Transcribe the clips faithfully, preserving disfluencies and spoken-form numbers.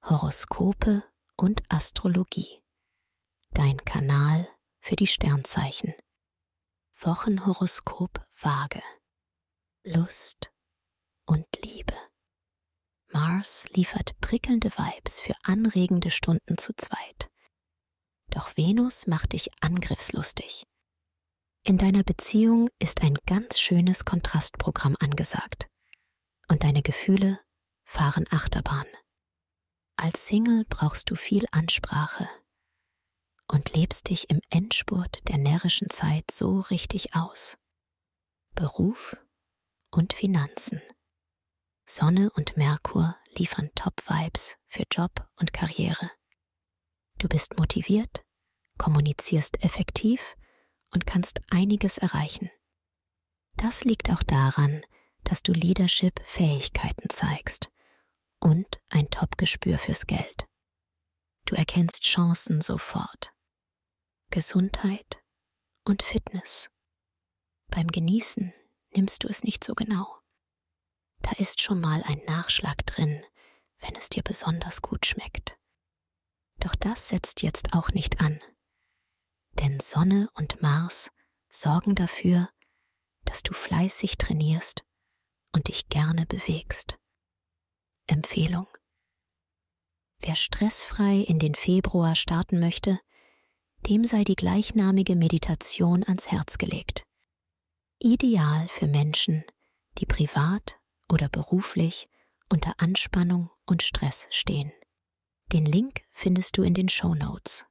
Horoskope und Astrologie. Dein Kanal für die Sternzeichen. Wochenhoroskop Waage. Lust und Liebe. Mars liefert prickelnde Vibes für anregende Stunden zu zweit. Doch Venus macht dich angriffslustig. In deiner Beziehung ist ein ganz schönes Kontrastprogramm angesagt. Und deine Gefühle fahren Achterbahn. Als Single brauchst du viel Ansprache und lebst dich im Endspurt der närrischen Zeit so richtig aus. Beruf und Finanzen. Sonne und Merkur liefern Top-Vibes für Job und Karriere. Du bist motiviert, kommunizierst effektiv und kannst einiges erreichen. Das liegt auch daran, dass du Leadership-Fähigkeiten zeigst und ein Top-Gespür fürs Geld. Du erkennst Chancen sofort. Gesundheit und Fitness. Beim Genießen nimmst du es nicht so genau. Da ist schon mal ein Nachschlag drin, wenn es dir besonders gut schmeckt. Doch das setzt jetzt auch nicht an. Denn Sonne und Mars sorgen dafür, dass du fleißig trainierst und dich gerne bewegst. Empfehlung: Wer stressfrei in den Februar starten möchte, dem sei die gleichnamige Meditation ans Herz gelegt. Ideal für Menschen, die privat oder beruflich unter Anspannung und Stress stehen. Den Link findest du in den Shownotes.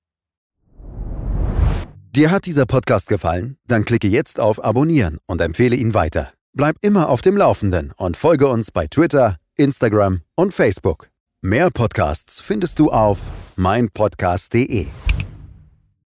Dir hat dieser Podcast gefallen? Dann klicke jetzt auf Abonnieren und empfehle ihn weiter. Bleib immer auf dem Laufenden und folge uns bei Twitter, Instagram und Facebook. Mehr Podcasts findest du auf mein podcast punkt de.